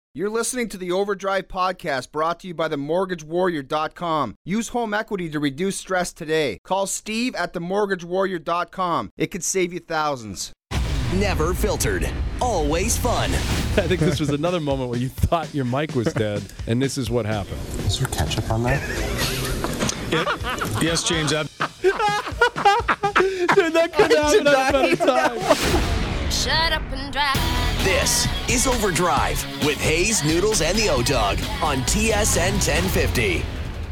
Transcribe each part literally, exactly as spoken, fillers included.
You're listening to the Overdrive Podcast, brought to you by the mortgage warrior dot com. Use home equity to reduce stress today. Call Steve at the mortgage warrior dot com. It could save you thousands. Never filtered. Always fun. I think this was another moment where you thought your mic was dead, and this is what happened. Is there ketchup on that? It, yes, James. Ab- Dude, that could happen at a better time. Shut up and drive. This is Overdrive with Hayes, Noodles, and the O-Dog on T S N ten fifty.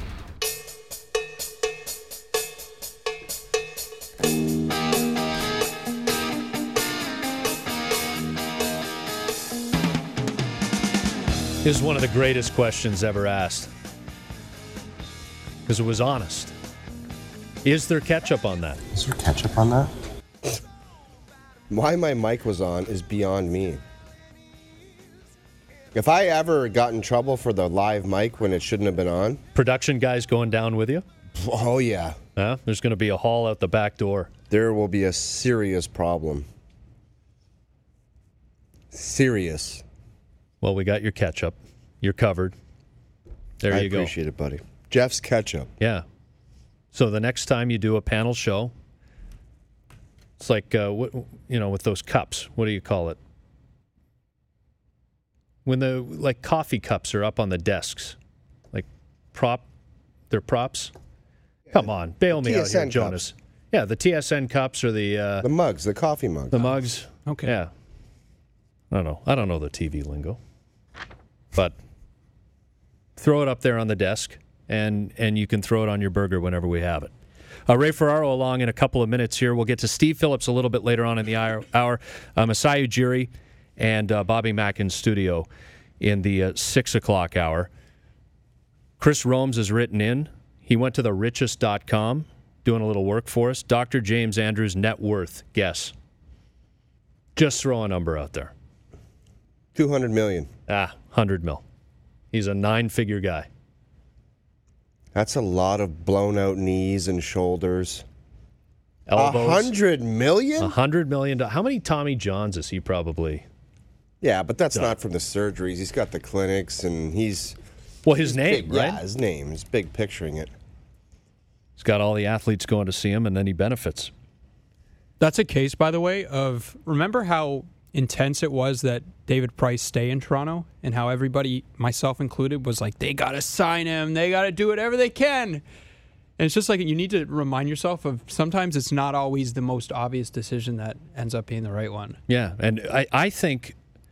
This is one of the greatest questions ever asked because it was honest. Is there ketchup on that? Is there ketchup on that? Why my mic was on is beyond me. If I ever got in trouble for the live mic when it shouldn't have been on. Production guys going down with you? Oh, yeah. Uh, there's going to be a haul out the back door. There will be a serious problem. Serious. Well, we got your ketchup. You're covered. There I you go. I appreciate it, buddy. Jeff's ketchup. Yeah. So the next time you do a panel show, it's like, uh, what, you know, with those cups. What do you call it? When the, like, coffee cups are up on the desks. Like, prop, they're props. Come on, bail me out here, Jonas. Cups. Yeah, the T S N cups or the... Uh, the mugs, the coffee mugs. The mugs. Okay. Yeah. I don't know. I don't know the T V lingo. But throw it up there on the desk, and, and you can throw it on your burger whenever we have it. Uh, Ray Ferraro along in a couple of minutes here. We'll get to Steve Phillips a little bit later on in the hour. Uh, Masai Ujiri and uh, Bobby Mack in studio in the uh, six o'clock hour. Chris Romes is written in. He went to the richest dot com, doing a little work for us. Doctor James Andrews' net worth, guess. Just throw a number out there. two hundred million. Ah, one hundred mil. He's a nine-figure guy. That's a lot of blown-out knees and shoulders. Elbows. A hundred million? A hundred million. How many Tommy Johns is he probably? Yeah, but that's done? not from the surgeries. He's got the clinics, and he's... Well, his he's name, big, right? Yeah, his name. He's big picturing it. He's got all the athletes going to see him, and then he benefits. That's a case, by the way, of... Remember how intense it was that David Price stay in Toronto, and how everybody, myself included, was like, they got to sign him, they got to do whatever they can. And it's just like, you need to remind yourself of sometimes it's not always the most obvious decision that ends up being the right one. Yeah, and I, I think,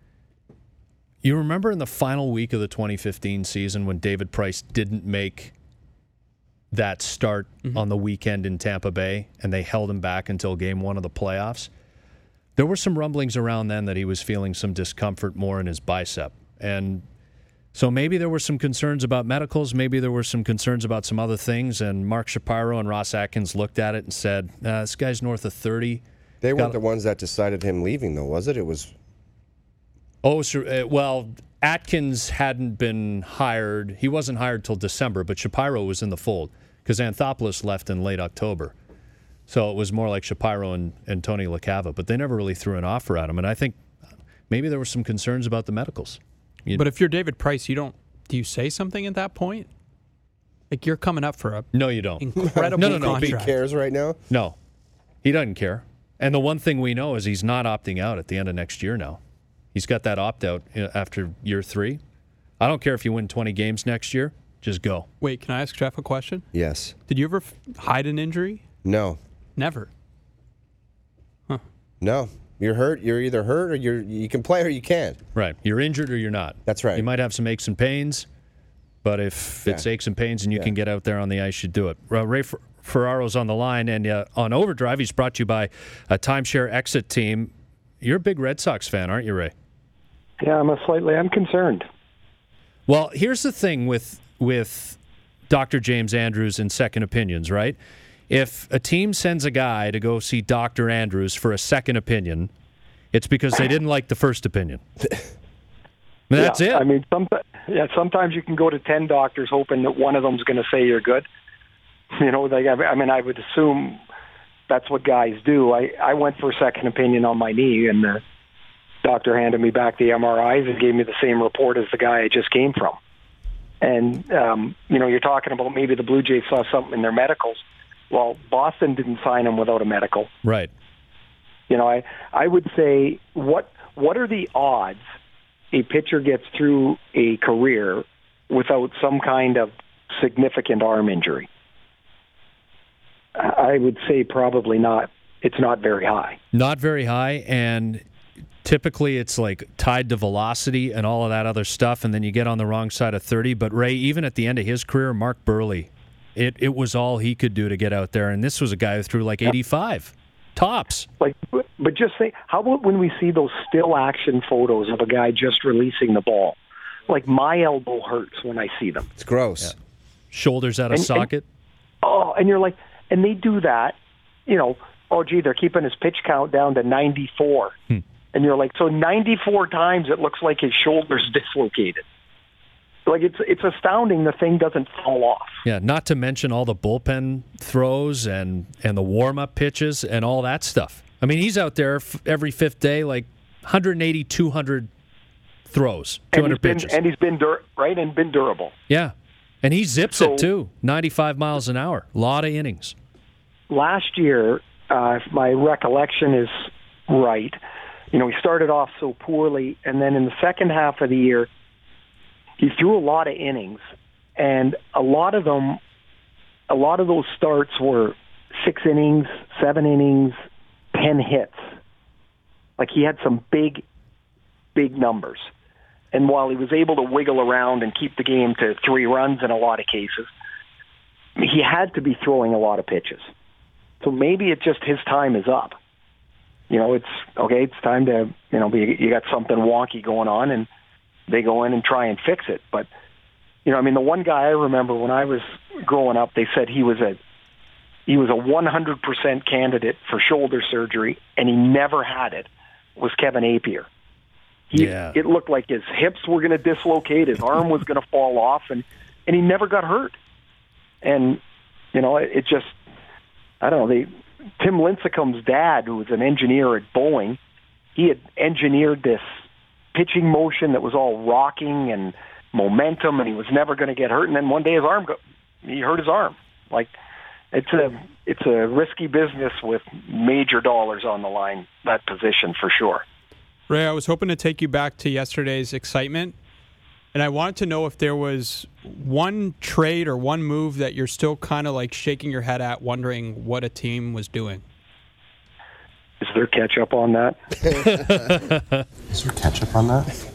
you remember in the final week of the twenty fifteen season when David Price didn't make that start mm-hmm. on the weekend in Tampa Bay, and they held him back until game one of the playoffs? There were some rumblings around then that he was feeling some discomfort more in his bicep. And so maybe there were some concerns about medicals. Maybe there were some concerns about some other things. And Mark Shapiro and Ross Atkins looked at it and said, nah, this guy's north of thirty. They Got weren't the ones that decided him leaving, though, was it? It was... Oh, so, uh, well, Atkins hadn't been hired. He wasn't hired till December, but Shapiro was in the fold because Anthopoulos left in late October. So it was more like Shapiro and, and Tony LaCava, but they never really threw an offer at him. And I think maybe there were some concerns about the medicals. You, but if you're David Price, you don't. Do you say something at that point? Like, you're coming up for a no, you don't. Incredible no, no, no. contract. He cares right now? No, he doesn't care. And the one thing we know is he's not opting out at the end of next year now. He's got that opt-out after year three. I don't care if you win twenty games next year. Just go. Wait, can I ask Jeff a question? Yes. Did you ever f- hide an injury? No. Never. Huh. No. You're hurt. You're either hurt or you're you can play or you can't. Right. You're injured or you're not. That's right. You might have some aches and pains, but if Yeah. it's aches and pains and you Yeah. can get out there on the ice, you do it. Uh, Ray Fer- Ferraro's on the line, and uh, on Overdrive, he's brought to you by a Timeshare Exit Team. You're a big Red Sox fan, aren't you, Ray? Yeah, I'm a slightly. I'm concerned. Well, here's the thing with with Doctor James Andrews and second opinions, right? If a team sends a guy to go see Doctor Andrews for a second opinion, it's because they didn't like the first opinion. That's yeah, it. I mean, some, yeah, sometimes you can go to ten doctors hoping that one of them's going to say you're good. You know, like I mean, I would assume that's what guys do. I, I went for a second opinion on my knee, and the doctor handed me back the M R Is and gave me the same report as the guy I just came from. And, um, you know, you're talking about maybe the Blue Jays saw something in their medicals. Well, Boston didn't sign him without a medical. Right. You know, I, I would say, what what are the odds a pitcher gets through a career without some kind of significant arm injury? I would say probably not. It's not very high. Not very high, and typically it's like tied to velocity and all of that other stuff, and then you get on the wrong side of thirty. But Ray, even at the end of his career, Mark Burley, it, it was all he could do to get out there, and this was a guy who threw like eighty-five. Tops. Like, but just say, how about when we see those still action photos of a guy just releasing the ball? Like, my elbow hurts when I see them. It's gross. Yeah. Shoulders out of and, socket. And, oh, and you're like, and they do that, you know, oh, gee, they're keeping his pitch count down to ninety-four. Hmm. And you're like, so ninety-four times it looks like his shoulder's dislocated. Like, it's it's astounding the thing doesn't fall off. Yeah, not to mention all the bullpen throws and, and the warm-up pitches and all that stuff. I mean, he's out there f- every fifth day, like one eighty, two hundred throws, two hundred and pitches. Been, and he's been, dur- right, and been durable. Yeah, and he zips so, it, too, ninety-five miles an hour, a lot of innings. Last year, uh, if my recollection is right, you know, he started off so poorly, and then in the second half of the year, he threw a lot of innings, and a lot of them, a lot of those starts were six innings, seven innings, ten hits. Like, he had some big, big numbers. And while he was able to wiggle around and keep the game to three runs in a lot of cases, he had to be throwing a lot of pitches. So maybe it's just his time is up. You know, it's, okay, it's time to, you know, be, you got something wonky going on, and they go in and try and fix it. But, you know, I mean, the one guy I remember when I was growing up, they said he was a he was a one hundred percent candidate for shoulder surgery, and he never had it, was Kevin Appier. He, yeah. It looked like his hips were going to dislocate, his arm was going to fall off, and, and he never got hurt. And, you know, it, it just, I don't know, they, Tim Lincecum's dad, who was an engineer at Boeing, he had engineered this pitching motion that was all rocking and momentum, and he was never going to get hurt. And then one day his arm, go, he hurt his arm. Like, it's a it's a risky business with major dollars on the line, that position for sure. Ray, I was hoping to take you back to yesterday's excitement, and I wanted to know if there was one trade or one move that you're still kind of like shaking your head at, wondering what a team was doing. Is there ketchup on that? Is there ketchup on that?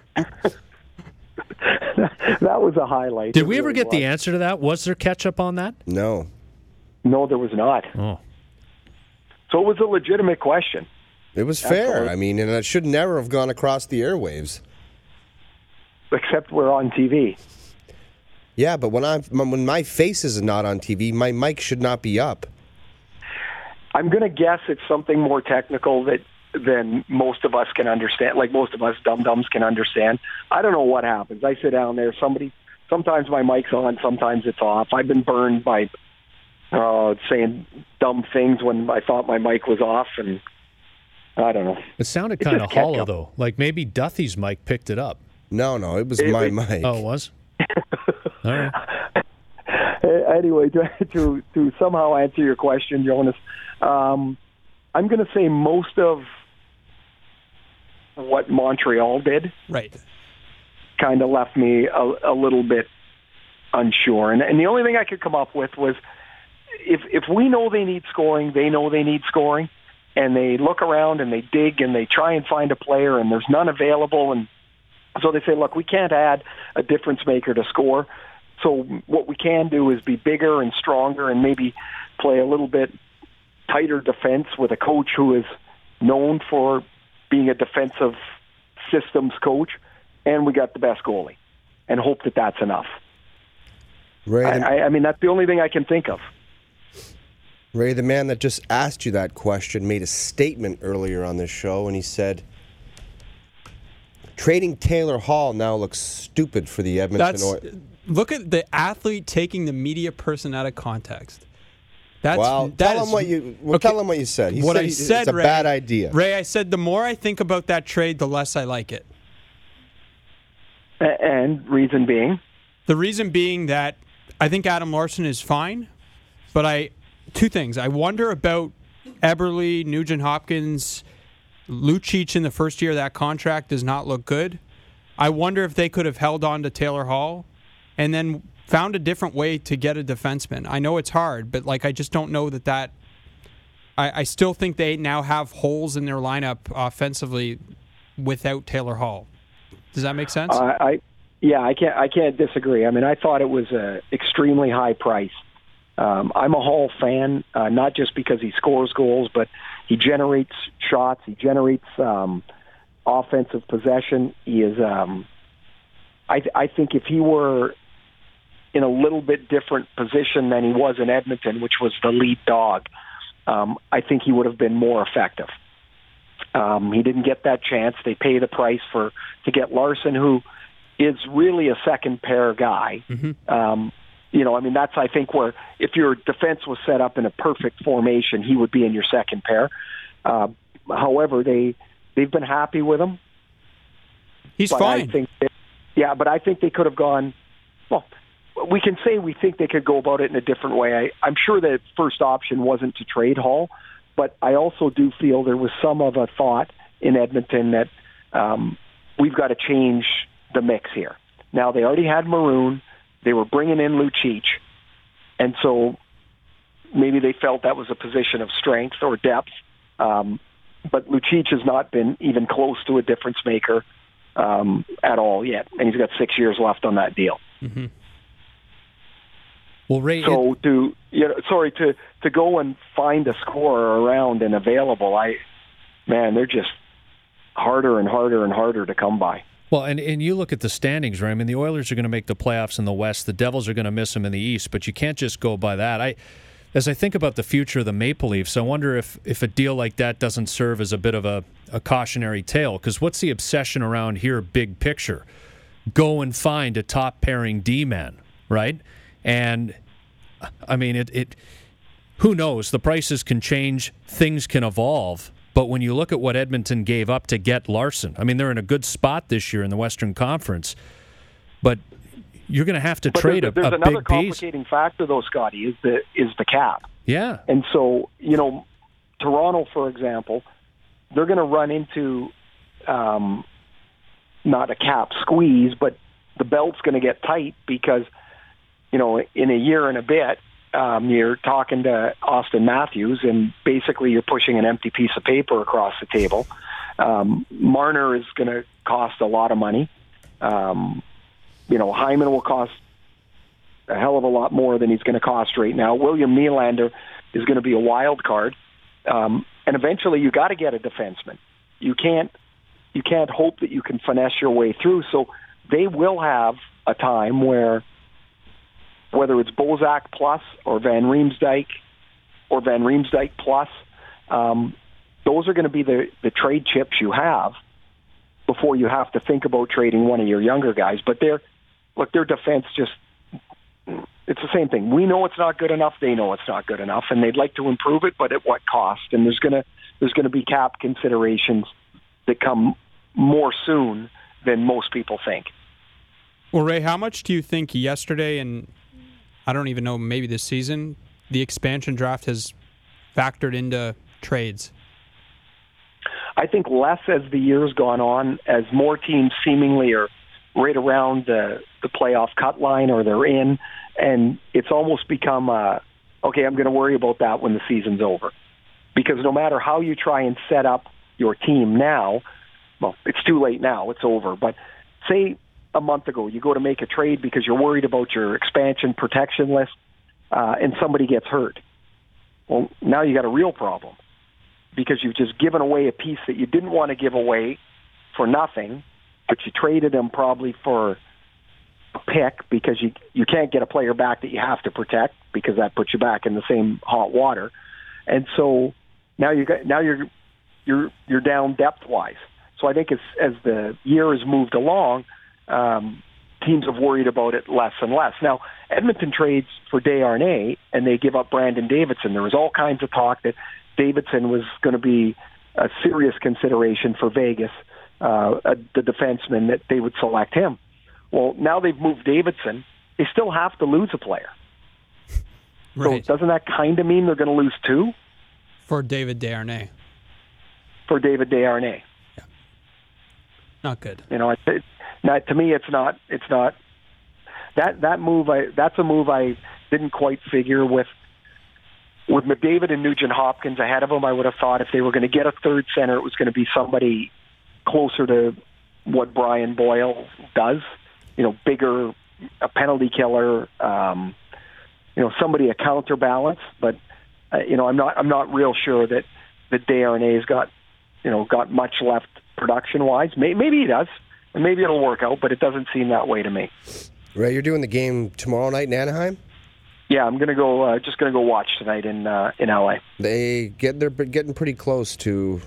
That was a highlight. Did it we ever really get was. the answer to that? Was there ketchup on that? No. No, there was not. Oh. So it was a legitimate question. It was fair. Absolutely. I mean, and it should never have gone across the airwaves. Except we're on T V. Yeah, but when I when my face is not on T V, my mic should not be up. I'm going to guess it's something more technical that than most of us can understand, like most of us dum-dums can understand. I don't know what happens. I sit down there, somebody, sometimes my mic's on, sometimes it's off. I've been burned by uh, saying dumb things when I thought my mic was off, and I don't know. It sounded It's kind of just hollow, ketchup. though. Like maybe Duthie's mic picked it up. No, no, it was It- my it- mic. Oh, it was? All right. Anyway, to, to to somehow answer your question, Jonas, um, I'm going to say most of what Montreal did Right. kind of left me a, a little bit unsure. And, and the only thing I could come up with was if if we know they need scoring, they know they need scoring, and they look around and they dig and they try and find a player and there's none available, and so they say, look, we can't add a difference maker to score. So what we can do is be bigger and stronger and maybe play a little bit tighter defense with a coach who is known for being a defensive systems coach, and we got the best goalie, and hope that that's enough. Ray, I, the, I, I mean, that's the only thing I can think of. Ray, the man that just asked you that question, made a statement earlier on this show, and he said, trading Taylor Hall now looks stupid for the Edmonton That's Oilers. look at the athlete taking the media person out of context. That's, well, that tell is, him what you well, okay, tell him what you said. He what said I he- said, it's a Ray, bad idea. Ray, I said the more I think about that trade, the less I like it. A- And reason being? The reason being that I think Adam Larson is fine, but I two things. I wonder about Eberle, Nugent Hopkins, Lucic in the first year of that contract does not look good. I wonder if they could have held on to Taylor Hall and then found a different way to get a defenseman. I know it's hard, but like I just don't know that that. I, I still think they now have holes in their lineup offensively without Taylor Hall. Does that make sense? Uh, I yeah, I can't I can't disagree. I mean, I thought it was a extremely high price. Um, I'm a Hall fan, uh, not just because he scores goals, but he generates shots. He generates um, offensive possession. He is. Um, I, I think if he were in a little bit different position than he was in Edmonton, which was the lead dog, um, I think he would have been more effective. Um, he didn't get that chance. They pay the price for to get Larson, who is really a second pair guy. Mm-hmm. Um, you know, I mean, that's I think where if your defense was set up in a perfect formation, he would be in your second pair. Uh, however, they they've been happy with him. He's but fine. I think that, yeah, but I think they could have gone. Well, we can say we think they could go about it in a different way. I, I'm sure the first option wasn't to trade Hall, but I also do feel there was some of a thought in Edmonton that um, we've got to change the mix here. Now, they already had Maroon. They were bringing in Lucic. And so maybe they felt that was a position of strength or depth. Um, but Lucic has not been even close to a difference maker um, at all yet. And he's got six years left on that deal. Mm-hmm. Well, Ray, So it, to you know, sorry to to go and find a scorer around and available, I man, they're just harder and harder and harder to come by. well, and, and you look at the standings, right? I mean, the Oilers are going to make the playoffs in the West. The Devils are going to miss them in the East, but you can't just go by that. I, as I think about the future of the Maple Leafs, I wonder if, if a deal like that doesn't serve as a bit of a, a cautionary tale. Because what's the obsession around here, big picture? Go and find a top-pairing D-man, right? And, I mean, it, it. who knows? The prices can change. Things can evolve. But when you look at what Edmonton gave up to get Larson, I mean, they're in a good spot this year in the Western Conference. But you're going to have to But trade there's, a, there's a another big piece. complicating factor, though, Scotty, is the is the cap. Yeah. And so, you know, Toronto, for example, they're going to run into um, not a cap squeeze, but the belt's going to get tight because, you know, in a year and a bit, um, you're talking to Austin Matthews, and basically you're pushing an empty piece of paper across the table. Um, Marner is going to cost a lot of money. Um, you know, Hyman will cost a hell of a lot more than he's going to cost right now. William Nylander is going to be a wild card. Um, and eventually you got to get a defenseman. You can't, you can't hope that you can finesse your way through. So they will have a time where, whether it's Bozak plus or Van Riemsdyk or Van Riemsdyk plus, um, those are going to be the, the trade chips you have before you have to think about trading one of your younger guys. But they're, look, their defense just, it's the same thing. We know it's not good enough. They know it's not good enough, and they'd like to improve it, but at what cost? And there's gonna there's gonna be cap considerations that come more soon than most people think. Well, Ray, how much do you think yesterday, and I don't even know, maybe this season, the expansion draft has factored into trades? I think less as the year's gone on, as more teams seemingly are right around the, the playoff cut line or they're in, and it's almost become, uh, okay, I'm going to worry about that when the season's over. Because no matter how you try and set up your team now, well, it's too late now, it's over. But say a month ago you go to make a trade because you're worried about your expansion protection list, uh, and somebody gets hurt. Well, now you got a real problem because you've just given away a piece that you didn't want to give away for nothing, but you traded him probably for a pick because you you can't get a player back that you have to protect because that puts you back in the same hot water. And so now you got now you're you're you're down depth wise. So I think as as the year has moved along, um, teams have worried about it less and less. Now, Edmonton trades for Desharnais, and they give up Brandon Davidson. There was all kinds of talk that Davidson was going to be a serious consideration for Vegas, uh, a, the defenseman, that they would select him. Well, now they've moved Davidson. They still have to lose a player. Right. So doesn't that kind of mean they're going to lose two? For David Desharnais. For David Desharnais. Yeah. Not good. You know, it, it, now, to me, it's not. It's not that that move. I that's a move I didn't quite figure with with McDavid and Nugent Hopkins ahead of them. I would have thought if they were going to get a third center, it was going to be somebody closer to what Brian Boyle does. You know, bigger, a penalty killer. Um, you know, somebody a counterbalance. But uh, you know, I'm not. I'm not real sure that that Desharnais's got you know got much left production wise. Maybe, maybe he does. And maybe it'll work out, but it doesn't seem that way to me. Ray, you're doing the game tomorrow night in Anaheim? Yeah, I'm gonna go. Uh, just gonna go watch tonight in uh, in L A. They get they're getting pretty close to.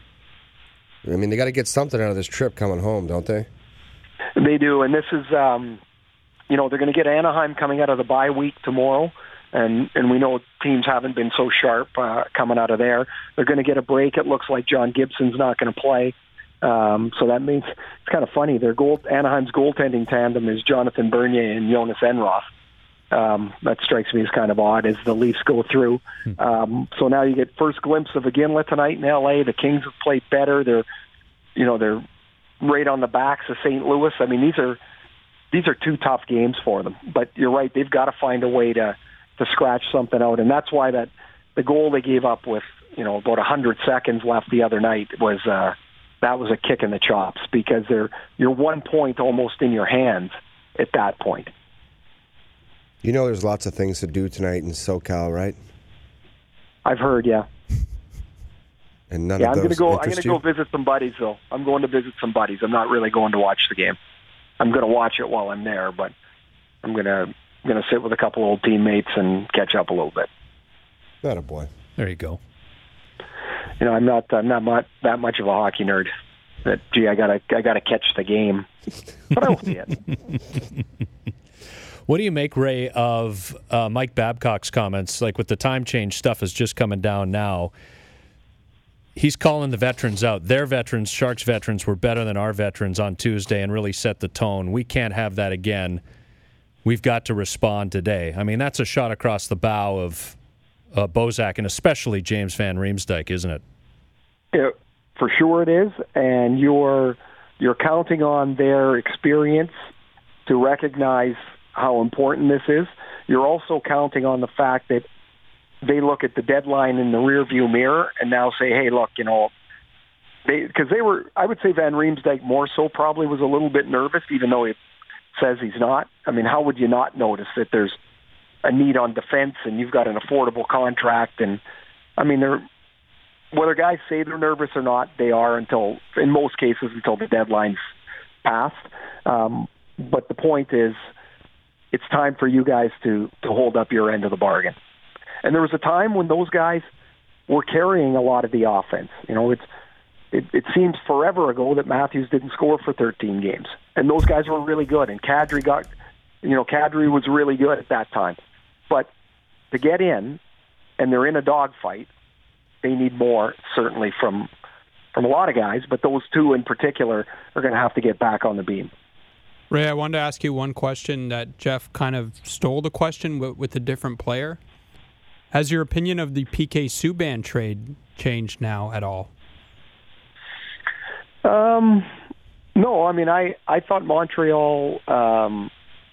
I mean, they got to get something out of this trip coming home, don't they? They do, and this is, um, you know, they're going to get Anaheim coming out of the bye week tomorrow, and and we know teams haven't been so sharp uh, coming out of there. They're going to get a break. It looks like John Gibson's not going to play. Um, so that means it's kind of funny. Their goal, Anaheim's goaltending tandem is Jonathan Bernier and Jonas Enroth. Um, that strikes me as kind of odd as the Leafs go through. Um, so now you get first glimpse of Iginla tonight in L A. The Kings have played better. They're, you know, they're right on the backs of Saint Louis. I mean, these are these are two tough games for them. But you're right; they've got to find a way to to scratch something out, and that's why that the goal they gave up with you know about a hundred seconds left the other night was. Uh, That was a kick in the chops because they're you're one point almost in your hands at that point. You know, there's lots of things to do tonight in SoCal, right? I've heard, yeah. And none yeah, of I'm those gonna go. I'm interest gonna you? go visit some buddies, though. I'm going to visit some buddies. I'm not really going to watch the game. I'm going to watch it while I'm there, but I'm gonna I'm gonna sit with a couple old teammates and catch up a little bit. Atta boy. There you go. You know, I'm not I'm not much, that much of a hockey nerd. That gee, I gotta I gotta catch the game, but I will see it. What do you make, Ray, of uh, Mike Babcock's comments? Like with the time change stuff is just coming down now. He's calling the veterans out. Their veterans, Sharks veterans, were better than our veterans on Tuesday and really set the tone. We can't have that again. We've got to respond today. I mean, that's a shot across the bow of uh, Bozak and especially James Van Riemsdyk, isn't it? Yeah, for sure it is, and you're you're counting on their experience to recognize how important this is. You're also counting on the fact that they look at the deadline in the rearview mirror and now say, "Hey, look, you know," they because they were. I would say Van Riemsdyk more so probably was a little bit nervous, even though he says he's not. I mean, how would you not notice that there's a need on defense and you've got an affordable contract? And I mean, they're. Whether guys say they're nervous or not, they are until, in most cases, until the deadline's passed. Um, but the point is, it's time for you guys to, to hold up your end of the bargain. And there was a time when those guys were carrying a lot of the offense. You know, it's it, it seems forever ago that Matthews didn't score for thirteen games. And those guys were really good. And Kadri got, you know, Kadri was really good at that time. But to get in, and they're in a dogfight, they need more, certainly, from from a lot of guys, but those two in particular are going to have to get back on the beam. Ray, I wanted to ask you one question that Jeff kind of stole the question with, with a different player. Has your opinion of the P K Subban trade changed now at all? Um, no, I mean, I, I thought Montreal, um,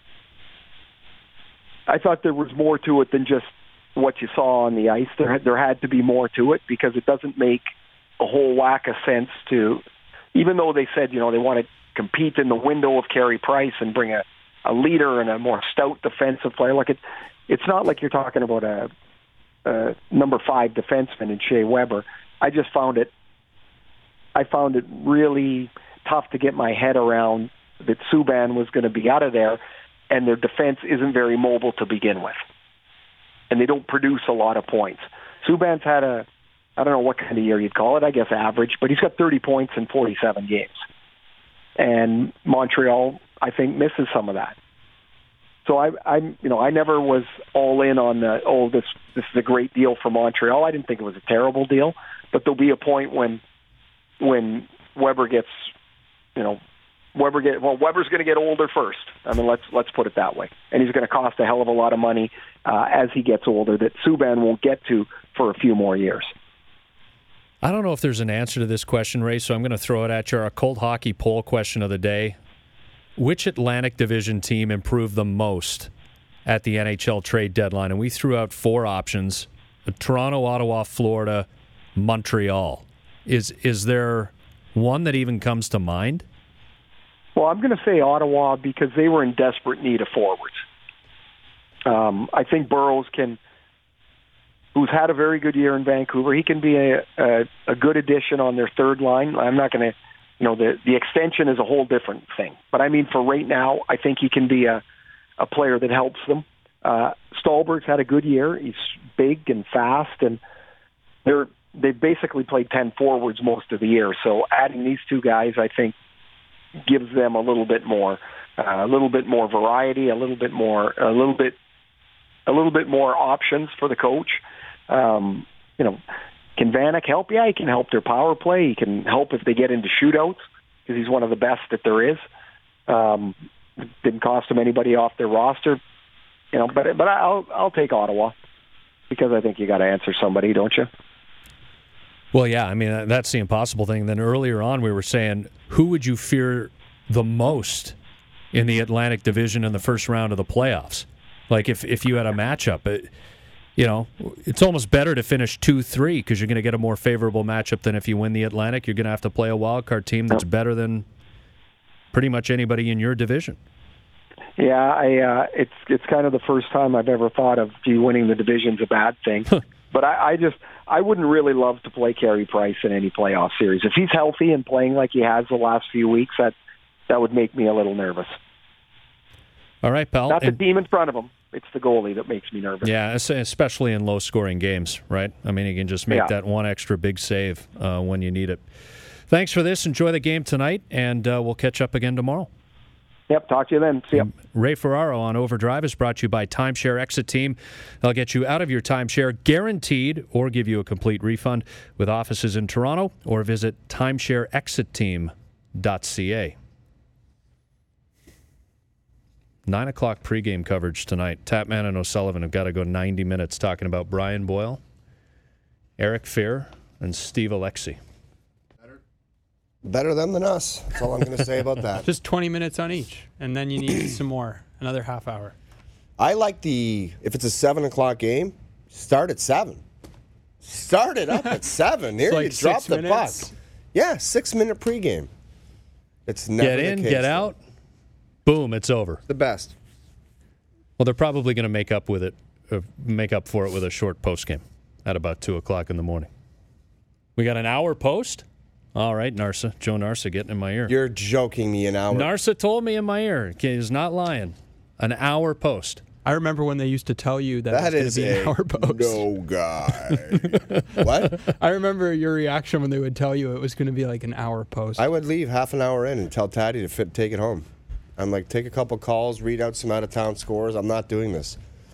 I thought there was more to it than just what you saw on the ice. There had, there had to be more to it because it doesn't make a whole whack of sense to, even though they said, you know, they want to compete in the window of Carey Price and bring a, a leader and a more stout defensive player. Like it, it's not like you're talking about a, a number five defenseman in Shea Weber. I just found it, I found it really tough to get my head around that Subban was going to be out of there and their defense isn't very mobile to begin with. And they don't produce a lot of points. Subban's had a, I don't know what kind of year you'd call it, I guess average, but he's got thirty points in forty-seven games. And Montreal I think, misses some of that. So I, I'm, you know, I never was all in on the, oh, this this is a great deal for Montreal. I didn't think it was a terrible deal, but there'll be a point when when Weber gets, you know, Weber get well, Weber's going to get older first. I mean, let's let's put it that way, and he's going to cost a hell of a lot of money uh, as he gets older that Subban won't get to for a few more years. I don't know if there's an answer to this question, Ray, so I'm going to throw it at you. Our cold hockey poll question of the day. Which Atlantic Division team improved the most at the N H L trade deadline? And we threw out four options: Toronto, Ottawa, Florida, Montreal. Is is there one that even comes to mind? Well, I'm going to say Ottawa because they were in desperate need of forwards. Um, I think Burroughs can, who's had a very good year in Vancouver, he can be a, a, a good addition on their third line. I'm not going to, you know, the, the extension is a whole different thing. But I mean, for right now, I think he can be a, a player that helps them. Uh, Stallberg's had a good year. He's big and fast, and they're, they've basically played ten forwards most of the year. So adding these two guys, I think, gives them a little bit more, uh, a little bit more variety, a little bit more, a little bit, a little bit more options for the coach. Um, you know, can Vanek help? Yeah, he can help their power play. He can help if they get into shootouts because he's one of the best that there is. Um, didn't cost him anybody off their roster, you know. But but I'll I'll take Ottawa because I think you got to answer somebody, don't you? Well, yeah. I mean, that's the impossible thing. Then earlier on, we were saying, who would you fear the most in the Atlantic Division in the first round of the playoffs? Like if if you had a matchup, it, you know, it's almost better to finish two three because you're going to get a more favorable matchup than if you win the Atlantic. You're going to have to play a wild card team that's better than pretty much anybody in your division. Yeah, I, uh, it's it's kind of the first time I've ever thought of gee, winning the division's a bad thing. But I, I just I wouldn't really love to play Carey Price in any playoff series. If he's healthy and playing like he has the last few weeks, that that would make me a little nervous. All right, pal. Not the and, team in front of him. It's the goalie that makes me nervous. Yeah, especially in low-scoring games, right? I mean, you can just make yeah. that one extra big save uh, when you need it. Thanks for this. Enjoy the game tonight, and uh, we'll catch up again tomorrow. Yep, talk to you then. See ya. Ray Ferraro on Overdrive is brought to you by Timeshare Exit Team. They'll get you out of your timeshare guaranteed or give you a complete refund with offices in Toronto or visit timeshare exit team dot c a. Nine o'clock pregame coverage tonight. Tapman and O'Sullivan have got to go ninety minutes talking about Brian Boyle, Eric Fehr, and Steve Alexi. Better them than us. That's all I'm going to say about that. Just twenty minutes on each, and then you need some more, another half hour. I like the, if it's a seven o'clock game, start at seven. Start it up at seven. Here like you drop the minutes. puck. Yeah, six-minute pregame. It's never Get in, the case, get out, boom, it's over. The best. Well, they're probably going to make up with it, uh, make up for it with a short postgame at about two o'clock in the morning. We got an hour post? All right, Narsa. Joe Narsa getting in my ear. You're joking me an hour. Narsa told me in my ear. He's not lying. An hour post. I remember when they used to tell you that, That it was is going to be an a hour post. no guy. What? I remember your reaction when they would tell you it was going to be like an hour post. I would leave half an hour in and tell Taddy to fit, take it home. I'm like, take a couple calls, read out some out-of-town scores. I'm not doing this.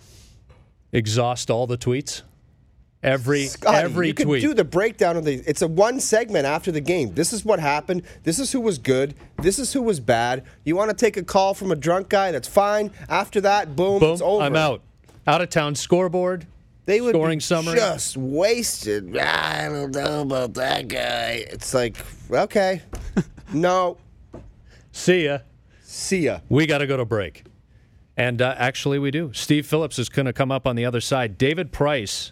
Exhaust all the tweets? Every Scotty, every you tweet. can do the breakdown of the. It's a one segment after the game. This is what happened. This is who was good. This is who was bad. You want to take a call from a drunk guy? That's fine. After that, boom, Boom, it's over. I'm out. Out of town scoreboard. They would scoring be summary. just wasted. I don't know about that guy. It's like, okay, no, See ya. see ya. We got to go to break. And uh, actually, we do. Steve Phillips is going to come up on the other side. David Price.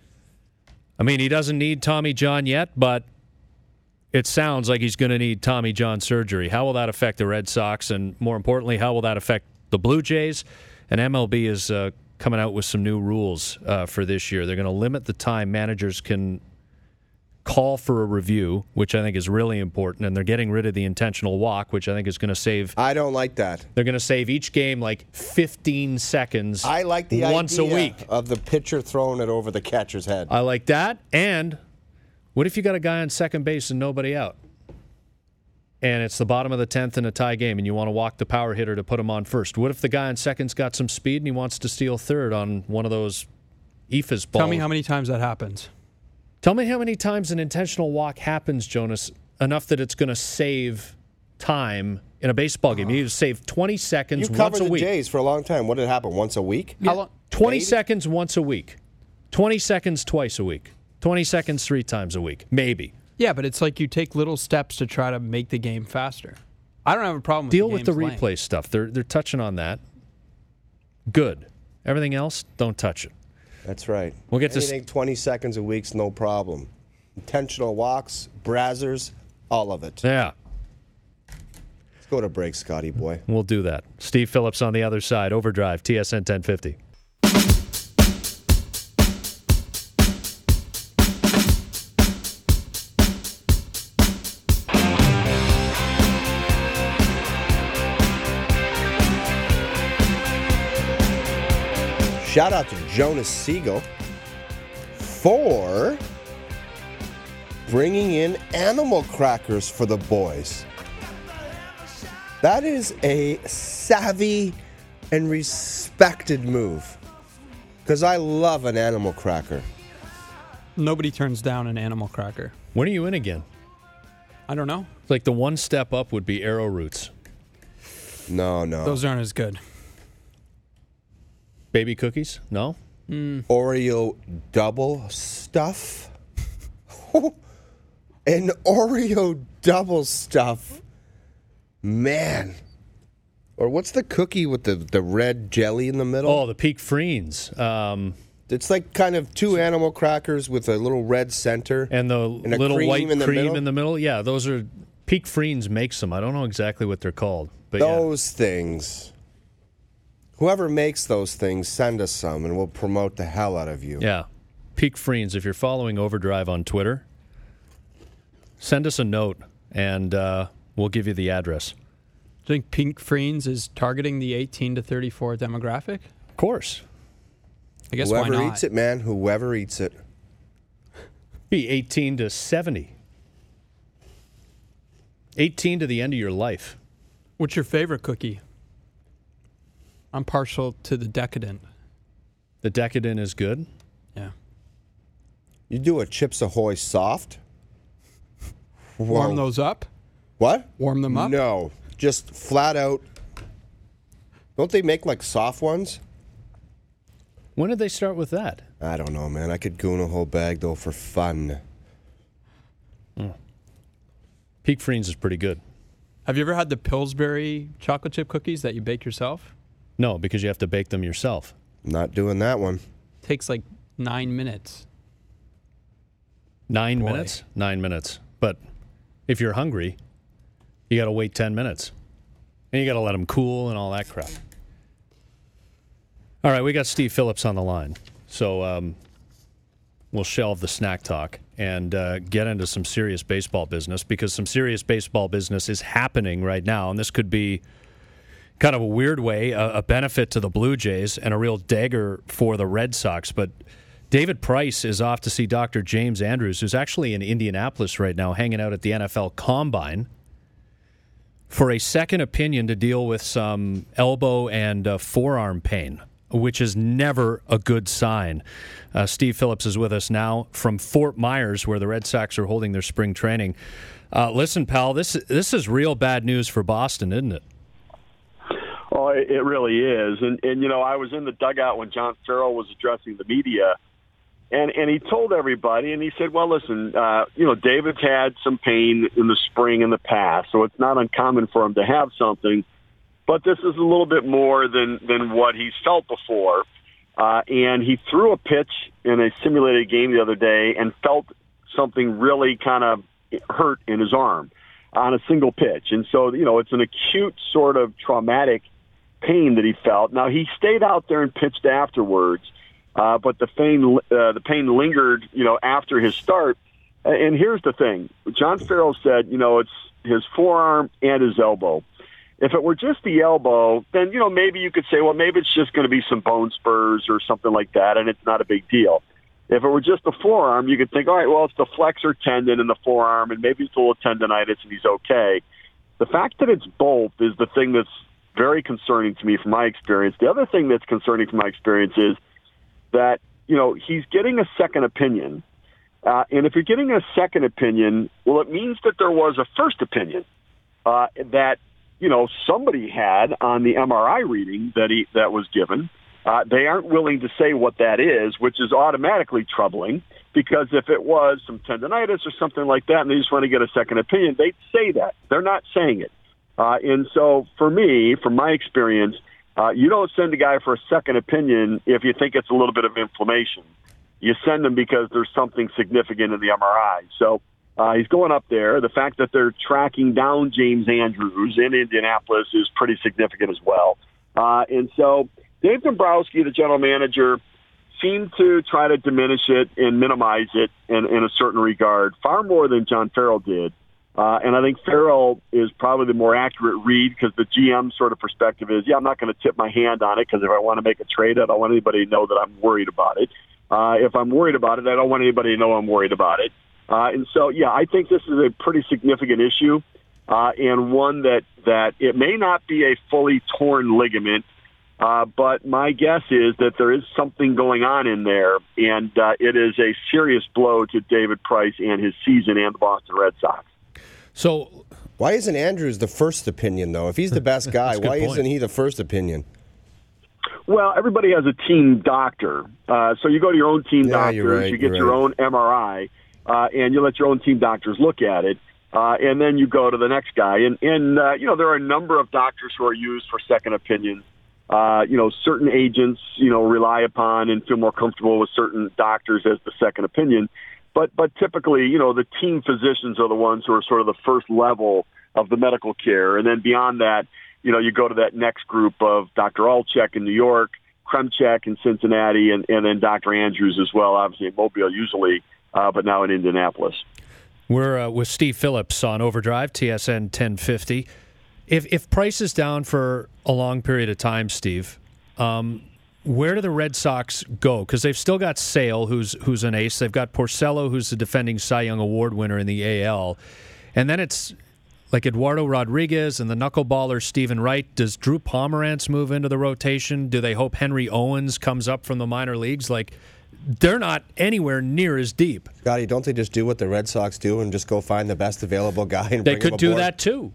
I mean, he doesn't need Tommy John yet, but it sounds like he's going to need Tommy John surgery. How will that affect the Red Sox? And more importantly, how will that affect the Blue Jays? And M L B is uh, coming out with some new rules uh, for this year. They're going to limit the time managers can call for a review, which I think is really important. And they're getting rid of the intentional walk, which I think is going to save. I don't like that. They're going to save each game like fifteen seconds. I like the once idea a week of the pitcher throwing it over the catcher's head. I like that. And what if you got a guy on second base and nobody out? and it's the bottom of the tenth in a tie game, and you want to walk the power hitter to put him on first. What if the guy on second's got some speed and he wants to steal third on one of those E F A S balls? Tell me how many times that happens. Tell me how many times an intentional walk happens, Jonas, enough that it's going to save time in a baseball game. You need to save twenty seconds You once covered a the week. Jays for a long time. What did it happen? Once a week? How long? twenty Maybe? seconds once a week. twenty seconds twice a week. twenty seconds three times a week. Maybe. Yeah, but it's like you take little steps to try to make the game faster. I don't have a problem with Deal the with the game's replay length. stuff. They're they're touching on that. Good. Everything else, don't touch it. That's right. We'll get to Anything twenty seconds a week's no problem. Intentional walks, brazzers, all of it. Yeah. Let's go to break, Scotty boy. We'll do that. Steve Phillips on the other side. Overdrive, T S N ten fifty. Shout out to Jonas Siegel for bringing in animal crackers for the boys. That is a savvy and respected move, because I love an animal cracker. Nobody turns down an animal cracker. When are you in again? I don't know. It's like the one step up would be Arrow Roots. No, no. Those aren't as good. Baby cookies? No? Oreo double stuff? An Oreo double stuff? Man. Or what's the cookie with the, the red jelly in the middle? Oh, the Peak Freens. Um, It's like kind of two animal crackers with a little red center. and the And a little cream white in the cream middle? in the middle. Yeah, those are Peak Freens makes them. I don't know exactly what they're called. But yeah. Those things. Whoever makes those things, send us some, and we'll promote the hell out of you. Yeah. Peak Freens, if you're following Overdrive on Twitter, send us a note, and uh, we'll give you the address. Do you think Pink Freens is targeting the eighteen to thirty-four demographic? Of course. I guess Whoever why not? eats it, man. Whoever eats it. Be eighteen to seventy. eighteen to the end of your life. What's your favorite cookie? I'm partial to the Decadent. The Decadent is good. Yeah. You do a Chips Ahoy soft? Warm Whoa. those up? What? Warm them up? No. Just flat out. Don't they make like soft ones? When did they start with that? I don't know, man. I could goon a whole bag, though, for fun. Peak Freens is pretty good. Have you ever had the Pillsbury chocolate chip cookies that you bake yourself? No, because you have to bake them yourself. Not doing that one. Takes like nine minutes. Nine Boy. minutes? Nine minutes. But if you're hungry, you got to wait ten minutes. And you got to let them cool and all that crap. All right, we got Steve Phillips on the line. So um, we'll shelve the snack talk and uh, get into some serious baseball business, because some serious baseball business is happening right now. And this could be kind of a weird way, a, a benefit to the Blue Jays and a real dagger for the Red Sox. But David Price is off to see Doctor James Andrews, who's actually in Indianapolis right now, hanging out at the N F L Combine, for a second opinion to deal with some elbow and uh, forearm pain, which is never a good sign. Uh, Steve Phillips is with us now from Fort Myers, where the Red Sox are holding their spring training. Uh, listen, pal, this this is real bad news for Boston, isn't it? Oh, it it really is. And, and, you know, I was in the dugout when John Farrell was addressing the media, and, and he told everybody, and he said, well, listen, uh, you know, David's had some pain in the spring in the past, so it's not uncommon for him to have something. But this is a little bit more than, than what he's felt before. Uh, and he threw a pitch in a simulated game the other day and felt something really kind of hurt in his arm on a single pitch. And so, you know, it's an acute sort of traumatic pain that he felt. Now, he stayed out there and pitched afterwards, uh, but the pain, uh, the pain lingered, you know, after his start. And here's the thing. John Farrell said, you know, it's his forearm and his elbow. If it were just the elbow, then, you know, maybe you could say, well, maybe it's just going to be some bone spurs or something like that, and it's not a big deal. If it were just the forearm, you could think, all right, well, it's the flexor tendon in the forearm, and maybe it's a little tendonitis, and he's okay. The fact that it's both is the thing that's very concerning to me from my experience. The other thing that's concerning from my experience is that, you know, he's getting a second opinion. Uh, and if you're getting a second opinion, well, it means that there was a first opinion uh, that, you know, somebody had on the M R I reading that he that was given. Uh, they aren't willing to say what that is, which is automatically troubling, because if it was some tendonitis or something like that and they just want to get a second opinion, they'd say that. They're not saying it. Uh, and so for me, from my experience, uh, you don't send a guy for a second opinion if you think it's a little bit of inflammation. You send him because there's something significant in the M R I. So uh, he's going up there. The fact that they're tracking down James Andrews in Indianapolis is pretty significant as well. Uh, and so Dave Dombrowski, the general manager, seemed to try to diminish it and minimize it in, in a certain regard, far more than John Farrell did. Uh, and I think Farrell is probably the more accurate read, because the G M sort of perspective is, yeah, I'm not going to tip my hand on it, because if I want to make a trade, I don't want anybody to know that I'm worried about it. Uh, if I'm worried about it, I don't want anybody to know I'm worried about it. Uh, and so, yeah, I think this is a pretty significant issue, uh, and one that, that it may not be a fully torn ligament, Uh, but my guess is that there is something going on in there, and uh, it is a serious blow to David Price and his season and the Boston Red Sox. So, why isn't Andrews the first opinion, though? If he's the best guy, why point. isn't he the first opinion? Well, everybody has a team doctor. Uh, so you go to your own team Yeah, doctors, you're right, you get you're your right. own M R I, uh, and you let your own team doctors look at it. Uh, and then you go to the next guy. And, and uh, you know, there are a number of doctors who are used for second opinions. Uh, you know, certain agents, you know, rely upon and feel more comfortable with certain doctors as the second opinion. But but typically, you know, the team physicians are the ones who are sort of the first level of the medical care. And then beyond that, you know, you go to that next group of Doctor Alchek in New York, Kremchek in Cincinnati, and, and then Doctor Andrews as well, obviously in Mobile usually, uh, but now in Indianapolis. We're uh, with Steve Phillips on Overdrive, T S N ten fifty. If if Price is down for a long period of time, Steve, um, where do the Red Sox go? Because they've still got Sale, who's who's an ace. They've got Porcello, who's the defending Cy Young Award winner in the A L. And then it's like Eduardo Rodriguez and the knuckleballer Stephen Wright. Does Drew Pomerantz move into the rotation? Do they hope Henry Owens comes up from the minor leagues? Like, they're not anywhere near as deep. Scotty, don't they just do what the Red Sox do and just go find the best available guy and They bring could him do aboard? that, too.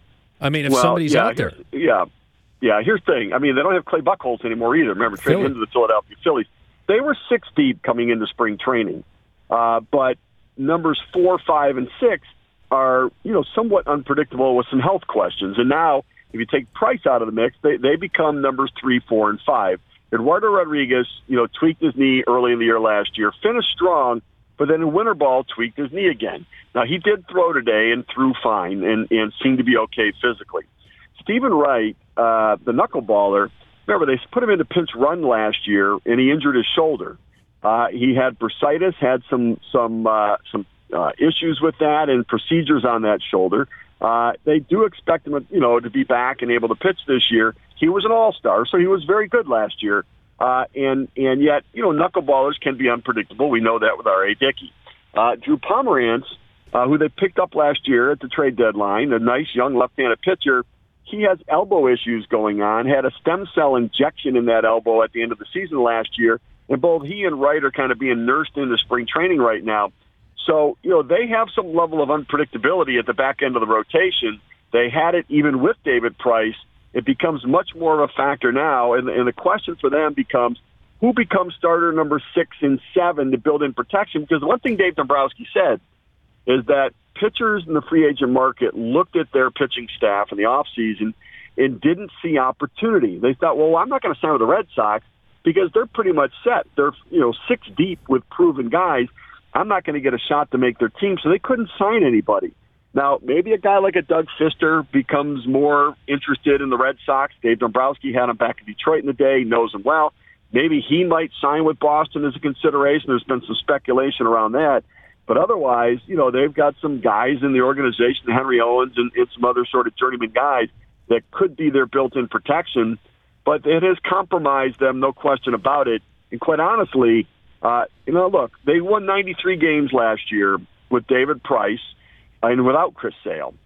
I mean, if well, somebody's yeah, out there. Yeah. Yeah, here's the thing. I mean, they don't have Clay Buchholz anymore either. Remember, trading him to the Philadelphia Phillies. They were six deep coming into spring training. Uh, but numbers four, five, and six are, you know, somewhat unpredictable with some health questions. And now, if you take Price out of the mix, they, they become numbers three, four, and five. Eduardo Rodriguez, you know, tweaked his knee early in the year last year, finished strong, but then in winter ball tweaked his knee again. Now, he did throw today and threw fine and, and seemed to be okay physically. Stephen Wright, uh, the knuckleballer, remember, they put him into pinch run last year, and he injured his shoulder. Uh, he had bursitis, had some some uh, some uh, issues with that and procedures on that shoulder. Uh, they do expect him, you know, to be back and able to pitch this year. He was an all-star, so he was very good last year. Uh, and and yet, you know, knuckleballers can be unpredictable. We know that with R A. Dickey. Uh, Drew Pomerantz, uh, who they picked up last year at the trade deadline, a nice young left-handed pitcher, he has elbow issues going on, had a stem cell injection in that elbow at the end of the season last year, and both he and Wright are kind of being nursed into spring training right now. So, you know, they have some level of unpredictability at the back end of the rotation. They had it even with David Price. It becomes much more of a factor now, and, and the question for them becomes, who becomes starter number six and seven to build in protection? Because one thing Dave Dombrowski said is that pitchers in the free agent market looked at their pitching staff in the offseason and didn't see opportunity. They thought, well, I'm not going to sign with the Red Sox because they're pretty much set. They're, you know, six deep with proven guys. I'm not going to get a shot to make their team, so they couldn't sign anybody. Now, maybe a guy like a Doug Fister becomes more interested in the Red Sox. Dave Dombrowski had him back in Detroit in the day. He knows him well. Maybe he might sign with Boston as a consideration. There's been some speculation around that. But otherwise, you know, they've got some guys in the organization, Henry Owens and, and some other sort of journeyman guys that could be their built-in protection. But it has compromised them, no question about it. And quite honestly, uh, you know, look, they won ninety-three games last year with David Price and without Chris Sale.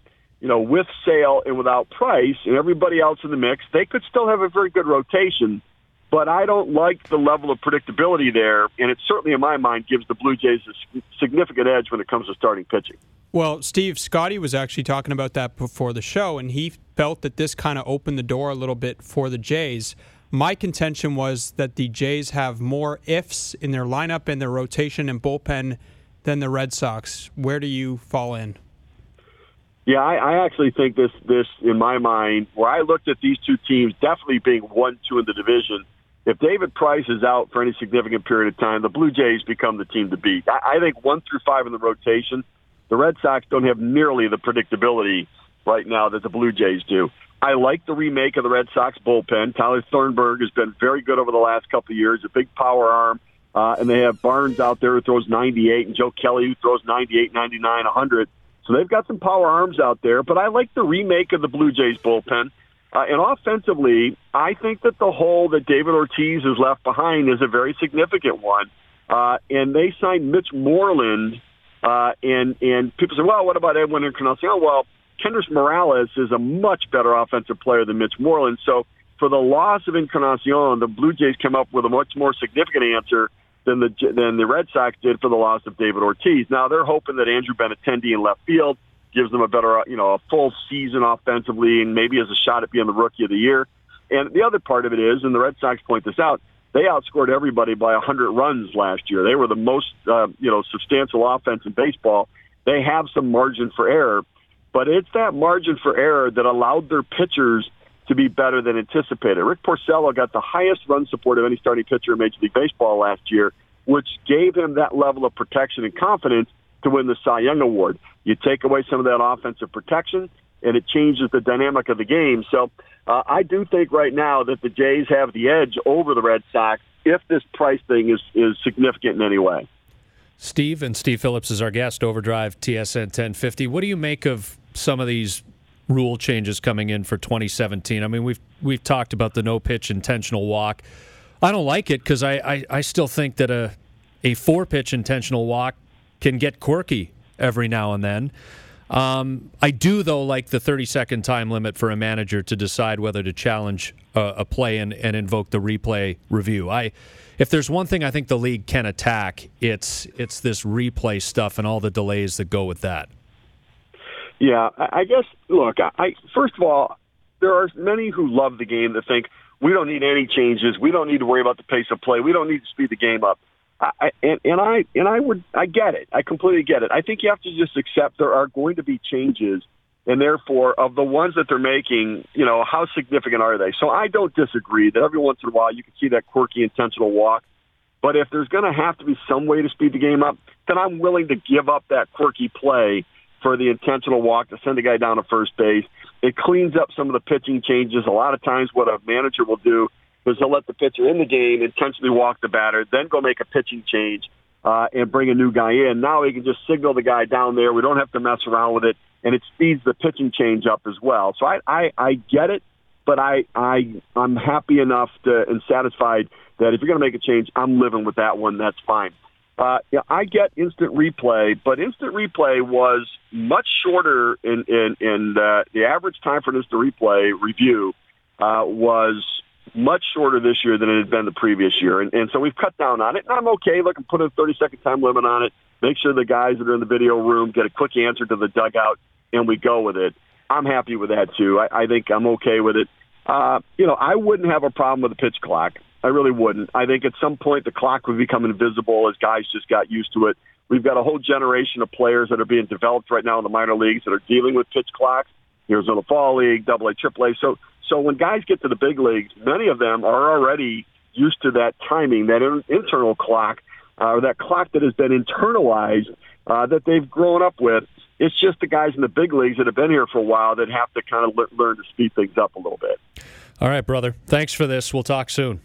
you know, with Sale and without Price and everybody else in the mix, they could still have a very good rotation. But I don't like the level of predictability there, and it certainly, in my mind, gives the Blue Jays a significant edge when it comes to starting pitching. Well, Steve, Scotty was actually talking about that before the show, and he felt that this kind of opened the door a little bit for the Jays. My contention was that the Jays have more ifs in their lineup and their rotation and bullpen than the Red Sox. Where do you fall in? Yeah, I, I actually think this, this, in my mind, where I looked at these two teams definitely being one, two in the division, if David Price is out for any significant period of time, the Blue Jays become the team to beat. I, I think one through five in the rotation, the Red Sox don't have nearly the predictability right now that the Blue Jays do. I like the remake of the Red Sox bullpen. Tyler Thornburg has been very good over the last couple of years, a big power arm. Uh, and they have Barnes out there who throws ninety-eight and Joe Kelly who throws ninety-eight, ninety-nine, one hundred. So they've got some power arms out there. But I like the remake of the Blue Jays bullpen. Uh, and offensively, I think that the hole that David Ortiz has left behind is a very significant one. Uh, and they signed Mitch Moreland. Uh, and, and people say, well, what about Edwin Encarnacion? Well, Kendrys Morales is a much better offensive player than Mitch Moreland. So for the loss of Encarnacion, the Blue Jays come up with a much more significant answer than the than the Red Sox did for the loss of David Ortiz. Now they're hoping that Andrew Benintendi in left field gives them a better, you know, a full season offensively and maybe has a shot at being the Rookie of the Year. And the other part of it is, and the Red Sox point this out, they outscored everybody by one hundred runs last year. They were the most, uh, you know, substantial offense in baseball. They have some margin for error, but it's that margin for error that allowed their pitchers to be better than anticipated. Rick Porcello got the highest run support of any starting pitcher in Major League Baseball last year, which gave him that level of protection and confidence to win the Cy Young Award. You take away some of that offensive protection, and it changes the dynamic of the game. So uh, I do think right now that the Jays have the edge over the Red Sox if this Price thing is, is significant in any way. Steve, and Steve Phillips is our guest, Overdrive T S N ten fifty. What do you make of some of these rule changes coming in for twenty seventeen? I mean, we've we've talked about the no-pitch intentional walk. I don't like it because I, I, I still think that a, a four-pitch intentional walk can get quirky every now and then. Um, I do, though, like the thirty-second time limit for a manager to decide whether to challenge a, a play and, and invoke the replay review. I, if there's one thing I think the league can attack, it's it's this replay stuff and all the delays that go with that. Yeah, I guess, look, I first of all, there are many who love the game that think we don't need any changes. We don't need to worry about the pace of play. We don't need to speed the game up. I, and, and I and I would I get it. I completely get it. I think you have to just accept there are going to be changes, and therefore, of the ones that they're making, you know, how significant are they? So I don't disagree that every once in a while you can see that quirky intentional walk. But if there's going to have to be some way to speed the game up, then I'm willing to give up that quirky play for the intentional walk to send a guy down to first base. It cleans up some of the pitching changes. A lot of times what a manager will do is he'll let the pitcher in the game intentionally walk the batter, then go make a pitching change uh, and bring a new guy in. Now he can just signal the guy down there. We don't have to mess around with it, and it speeds the pitching change up as well. So I, I, I get it, but I, I, I'm happy enough to, and satisfied that if you're going to make a change, I'm living with that one. That's fine. Uh, yeah, I get instant replay, but instant replay was much shorter in, in, in uh, the average time for an instant replay review uh, was much shorter this year than it had been the previous year. And, and so we've cut down on it. And I'm okay. Look, and put a thirty-second time limit on it. Make sure the guys that are in the video room get a quick answer to the dugout, and we go with it. I'm happy with that, too. I, I think I'm okay with it. Uh, you know, I wouldn't have a problem with the pitch clock. I really wouldn't. I think at some point the clock would become invisible as guys just got used to it. We've got a whole generation of players that are being developed right now in the minor leagues that are dealing with pitch clocks. Arizona Fall League, Double A, Triple A. So, so when guys get to the big leagues, many of them are already used to that timing, that in, internal clock, uh, or that clock that has been internalized uh, that they've grown up with. It's just the guys in the big leagues that have been here for a while that have to kind of le- learn to speed things up a little bit. All right, brother. Thanks for this. We'll talk soon.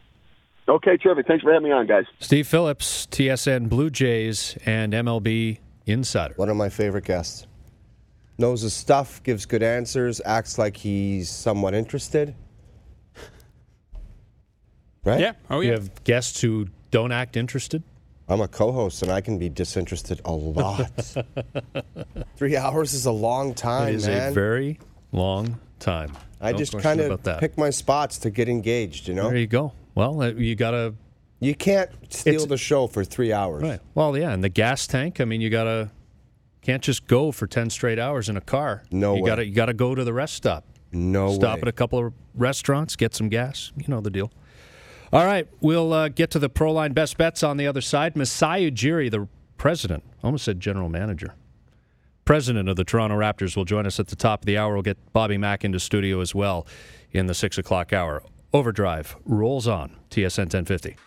Okay, terrific. Thanks for having me on, guys. Steve Phillips, T S N Blue Jays and M L B Insider. One of my favorite guests. Knows his stuff, gives good answers, acts like he's somewhat interested. Right? Yeah. Oh, yeah. You have guests who don't act interested? I'm a co-host, and I can be disinterested a lot. Three hours is a long time, It is man. a very long time. I No just question kind about of that. pick my spots to get engaged, you know? There you go. Well, uh, you got to... You can't steal It's- the show for three hours. Right. Well, yeah, and the gas tank, I mean, you got to... Can't just go for ten straight hours in a car. No you way. Gotta, you got to go to the rest stop. No Stop way. at a couple of restaurants, get some gas. You know the deal. All right, we'll uh, get to the Proline Best Bets on the other side. Masai Ujiri, the president, almost said general manager, president of the Toronto Raptors, will join us at the top of the hour. We'll get Bobby Mack into studio as well in the six o'clock hour. Overdrive rolls on. T S N ten fifty.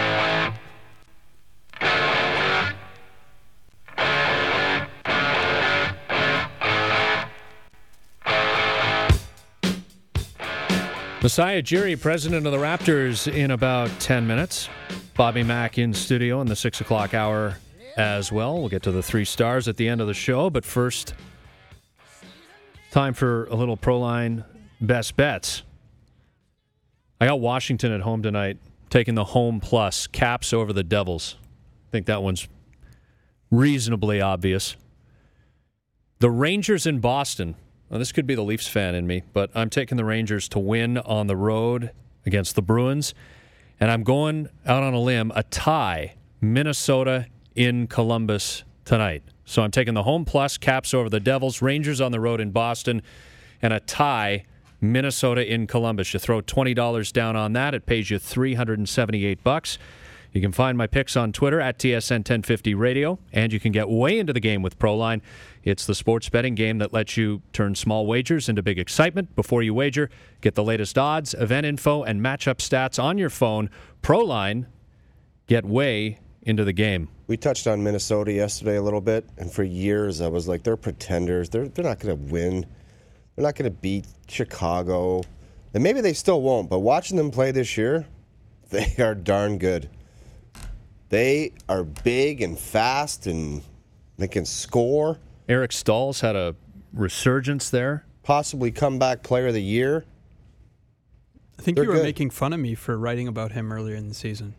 Masai Ujiri, president of the Raptors, in about ten minutes. Bobby Mack in studio in the six o'clock hour as well. We'll get to the three stars at the end of the show, but first, time for a little Proline Best Bets. I got Washington at home tonight, taking the home plus, Caps over the Devils. I think that one's reasonably obvious. The Rangers in Boston. Now, this could be the Leafs fan in me, but I'm taking the Rangers to win on the road against the Bruins. And I'm going out on a limb, a tie, Minnesota in Columbus tonight. So I'm taking the home plus, Caps over the Devils, Rangers on the road in Boston, and a tie, Minnesota in Columbus. You throw twenty dollars down on that, it pays you three hundred seventy-eight bucks. You can find my picks on Twitter at T S N ten fifty Radio, and you can get way into the game with Proline. It's the sports betting game that lets you turn small wagers into big excitement. Before you wager, get the latest odds, event info, and matchup stats on your phone. Proline, get way into the game. We touched on Minnesota yesterday a little bit, and for years I was like, they're pretenders. They're, they're not going to win. They're not going to beat Chicago. And maybe they still won't, but watching them play this year, they are darn good. They are big and fast, and they can score. Eric Staal's had a resurgence there. Possibly comeback player of the year. I think They're you were good. making fun of me for writing about him earlier in the season.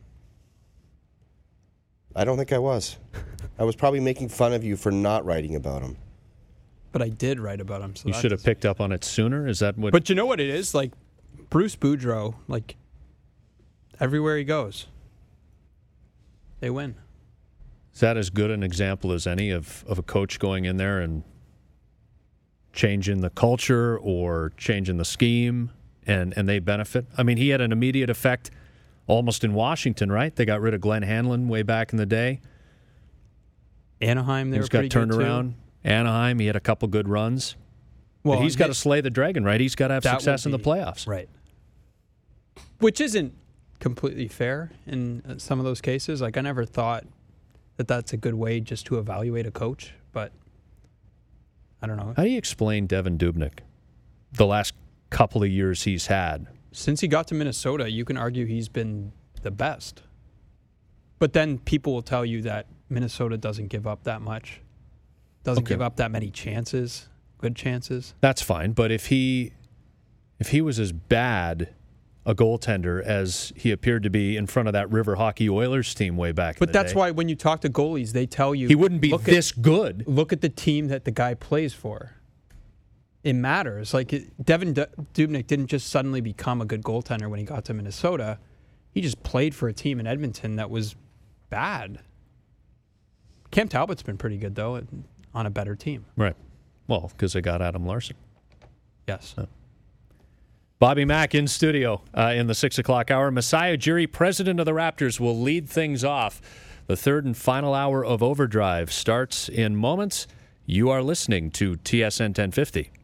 I don't think I was. I was probably making fun of you for not writing about him. But I did write about him. So You that should have is- picked up on it sooner. Is that what? But you know what it is? Like, Bruce Boudreau, like, everywhere he goes, they win. Is that as good an example as any of, of a coach going in there and changing the culture or changing the scheme and, and they benefit? I mean, he had an immediate effect almost in Washington, right? They got rid of Glenn Hanlon way back in the day. Anaheim, they He's were got pretty turned good too. around. Anaheim, he had a couple good runs. Well, But he's got to they- slay the dragon, right? He's got to have that success in would the be- playoffs. Right. Which isn't completely fair in uh, some of those cases. Like, I never thought that that's a good way just to evaluate a coach, but I don't know. How do you explain Devin Dubnyk, the last couple of years he's had? Since he got to Minnesota, you can argue he's been the best. But then people will tell you that Minnesota doesn't give up that much, doesn't Okay. give up that many chances, good chances. That's fine, but if he if he was as bad a goaltender as he appeared to be in front of that River Hockey Oilers team way back in But the that's day, why when you talk to goalies, they tell you he wouldn't be look this at, good. Look at the team that the guy plays for. It matters. Like, it, Devin D- Dubnyk didn't just suddenly become a good goaltender when he got to Minnesota. He just played for a team in Edmonton that was bad. Cam Talbot's been pretty good, though, on a better team. Right. Well, because they got Adam Larson. Yes. Oh. Bobby Mack in studio uh, in the six o'clock hour. Masai Ujiri, president of the Raptors, will lead things off. The third and final hour of Overdrive starts in moments. You are listening to T S N ten fifty.